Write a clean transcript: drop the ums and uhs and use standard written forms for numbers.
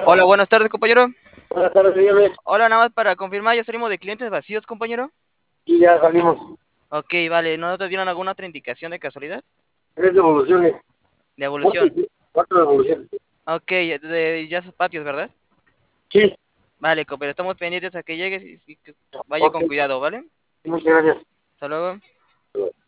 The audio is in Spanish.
Hola, buenas tardes, compañero. Buenas tardes, dígame. Hola, nada más para confirmar, ya salimos de clientes vacíos, compañero. Y ya salimos. Ok, vale, ¿no te dieron alguna otra indicación de casualidad? Tres devoluciones. De evolución. Cuatro devoluciones. Ok, de ya sus patios, ¿verdad? Sí. Vale, compañero, estamos pendientes a que llegues y que vaya Ok. con cuidado, ¿vale? Muchas gracias. Hasta luego.